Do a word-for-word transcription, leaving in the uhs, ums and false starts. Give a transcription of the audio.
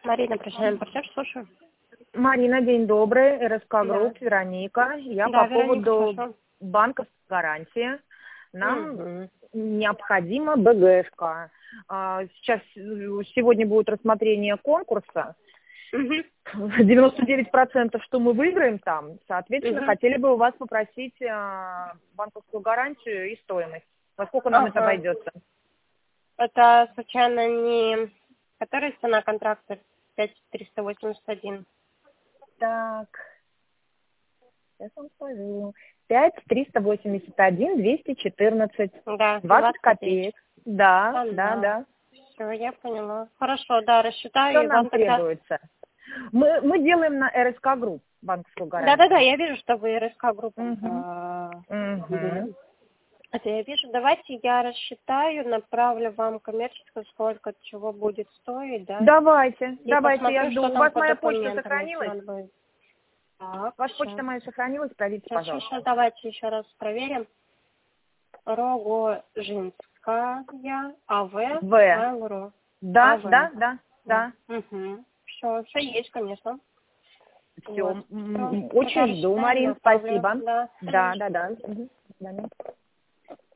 Марина, прощаем партнер, слушаю. Марина, день добрый. РСК Да. Групп, Вероника. Я Да, по Вероника, поводу слушаю. банковской гарантии. Нам Мгм. необходима БГшка. А, Сейчас, э, сегодня будет рассмотрение конкурса. Мгм. девяносто девять процентов, что мы выиграем там. Соответственно, Мгм. хотели бы у вас попросить а, банковскую гарантию и стоимость. Во сколько нам это Ага. обойдется? Это случайно не... Которая цена контракта? пять триста восемьдесят один. Так, сейчас вам скажу. пять триста восемьдесят один двести четырнадцать. Да, двадцать двадцать копеек. копеек. Да, да, Ага. да. Все, я поняла. Хорошо, да, Что рассчитаю и нам вам тогда... требуется? Мы, мы делаем на РСК Групп банковскую Да-да-да, гарантию. я вижу, что вы РСК группа. Угу. Угу. Это я вижу. Давайте я рассчитаю, направлю вам коммерческую, сколько чего будет стоить, да? Давайте, И давайте, я посмотрю, жду. что У там вас по моя почта документам еще сохранилась? надо будет. Так, Ваша почта сейчас. моя сохранилась? Пройдите, Сейчас, сейчас, сейчас, пожалуйста. давайте еще раз проверим. Рогожинская, АВ, В. Mail.ru. Да, АВ. да, да, да. Угу. Все, все есть, конечно. Все. Вот. Всё. Тогда Очень жду, рассчитаем, Марин, направлю. спасибо. Да, Да, конечно. да, да. Мгм. До свидания.